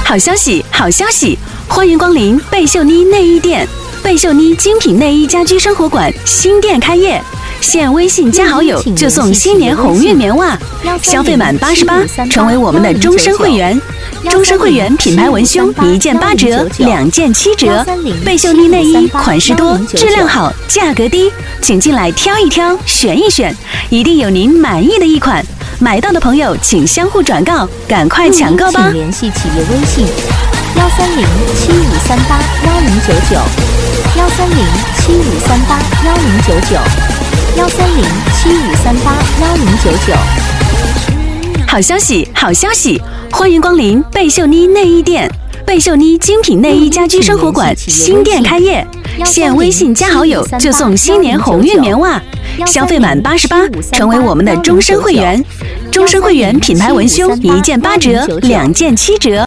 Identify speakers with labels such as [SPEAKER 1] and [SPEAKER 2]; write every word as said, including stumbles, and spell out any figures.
[SPEAKER 1] 好消息，好消息！欢迎光临贝秀妮内衣店。贝秀妮精品内衣家居生活馆新店开业，现微信加好友就送新年鸿运棉袜，消费满八十八，成为我们的终身会员。终身会员品牌文胸一件八折，两件七折。贝秀妮内衣款式多，质量好，价格低，请进来挑一挑，选一选，一定有您满意的一款。买到的朋友请相互转告，赶快抢购吧！
[SPEAKER 2] 请联系企业微信幺三零七五三八幺零九九，幺三零七五三八幺零九九，幺三零七五三八幺零九九。
[SPEAKER 1] 好消息，好消息！欢迎光临贝秀妮内衣店。贝秀妮精品内衣家居生活馆新店开业，现微信加好友就送新年鸿运棉袜，消费满八十八，成为我们的终身会员。终身会员品牌文胸一件八折，两件七折。